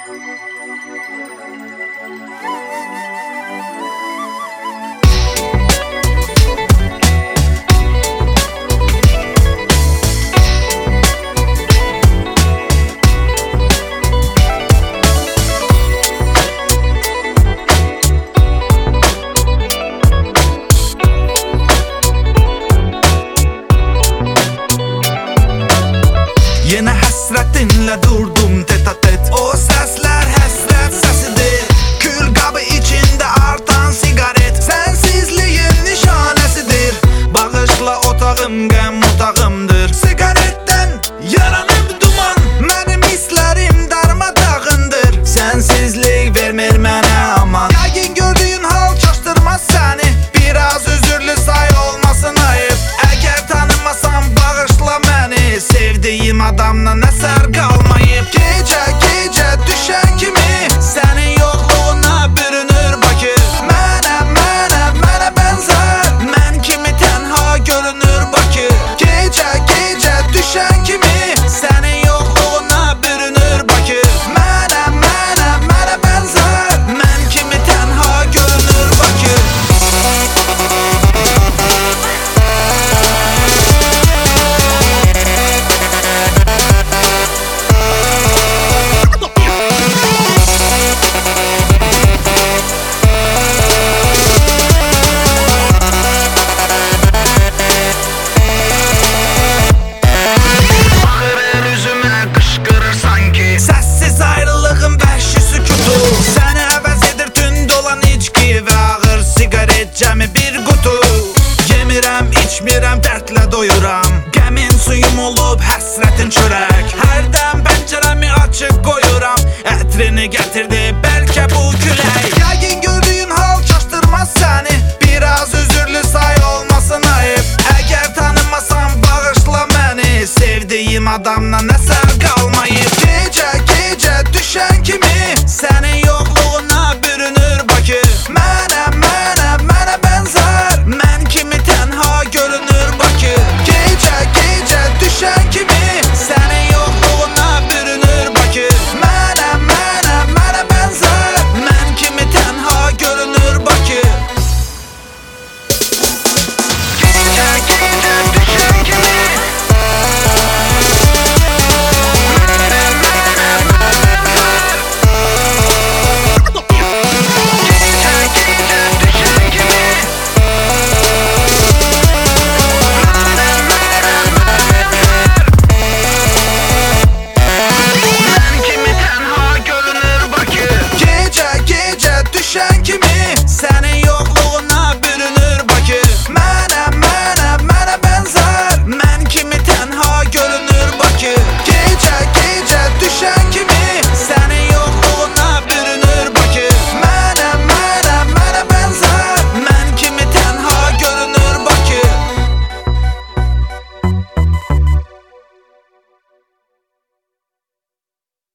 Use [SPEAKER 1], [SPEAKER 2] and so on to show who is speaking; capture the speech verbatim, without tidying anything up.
[SPEAKER 1] Yine hasretinle durdum tet a tet. O sesler hasret sesidir. Kül kabı içinde artan sigaret sensizliğin nişanesidir. Bağışla otağım gəm otağımdır. Sigaretten yaranıp duman, benim hislerim darmadağındır. Sensizlik vermir mənə aman. Yəqin gördüğün hal çaştırmaz səni. Biraz özürlü say olmasın ayıp. Eğer tanımasam bağışla məni. Sevdiğim adamla əsər qalmayıb. Gecə gecə düşən kimi sənin yoxluğuna bürünür Bakı. Mənə mənə mənə bənzər, mən kimi tənha görünür Bakı. Gecə gecə düşən kimi sənin yoxluğuna bürünür Bakı. Mənə mənə mənə bənzər, mən kimi tənha görünür Bakı. Sessiz ayrılığın vəhşi sükutu səni əvəz edir tünd olan içki və ağır sigaret cəmi bir qutu. Yemirəm, içmirəm, dərdlə doyuram. Qəmin suyum olub həsrətin çörək. Hərdən pəncərəmi açıq qoyuram. Ətrini gətirdi bəlkə bu külək. Yəqin gördüyün hal çaşdırmaz səni. Biraz özürlü say olmasın ayıp. Əgər tanımasam bağışla məni. Sevdiyim adamla əsər qalmayıb. Gecə gecə düşən kimi